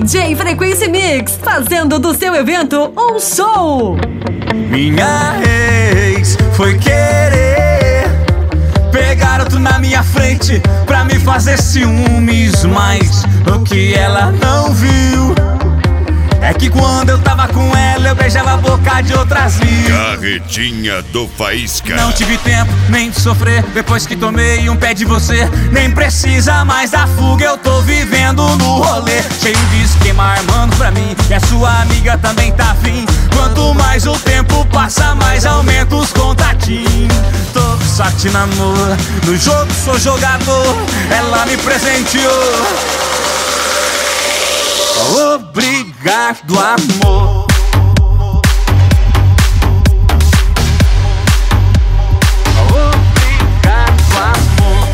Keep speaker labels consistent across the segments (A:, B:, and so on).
A: DJ Frequência Mix, fazendo do seu evento um show.
B: Minha ex foi querer pegar outro na minha frente pra me fazer ciúmes, mas o que ela não viu é que quando eu tava com ela eu beijava a boca de outras mil.
C: Carretinha do Faísca.
B: Não tive tempo nem de sofrer depois que tomei um pé de você. Nem precisa mais da fuga, eu tô vivendo no rolê. Cheio de esquema armando pra mim e a sua amiga também tá afim. Quanto mais o tempo passa, mais aumenta os contatinhos. Tô só te namoro, no jogo sou jogador. Ela me presenteou. Obrigado, amor. Obrigado, amor.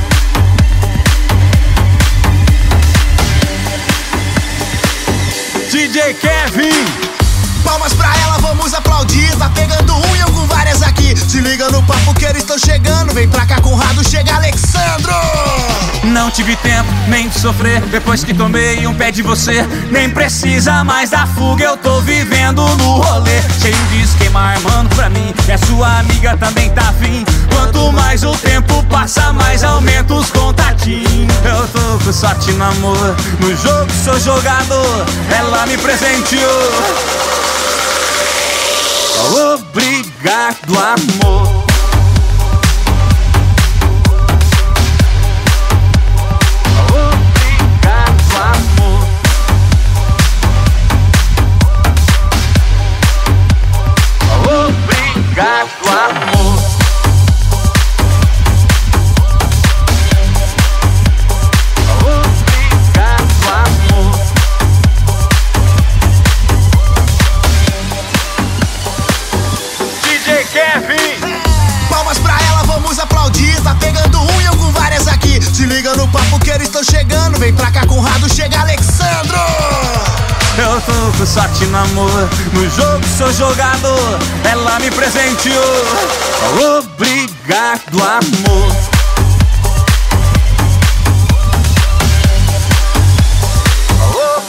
B: DJ Kevin.
D: Palmas pra ela, vamos aplaudir. Tá pegando um e eu com várias aqui. Se liga no papo que eles estão chegando. Vem pra cá, Conrado, chega Alexandro.
B: Não tive tempo nem de sofrer depois que tomei um pé de você. Nem precisa mais da fuga, eu tô vivendo no rolê. Cheio de esquema armando pra mim e a sua amiga também tá afim. Quanto mais o tempo passa, mais aumenta os contatinhos. Eu tô com sorte no amor, no jogo sou jogador. Ela me presenteou. Obrigado, amor. Obrigado, amor. Obrigado, amor. DJ Kevin.
D: Palmas pra ela, vamos aplaudir. Tá pegando um e eu com várias aqui. Se liga no papo que eles estão chegando. Vem pra cá, Conrado, chega Alexandro.
B: Eu tô com sorte no amor, no jogo sou jogador. Ela me presenteou. Obrigado, amor.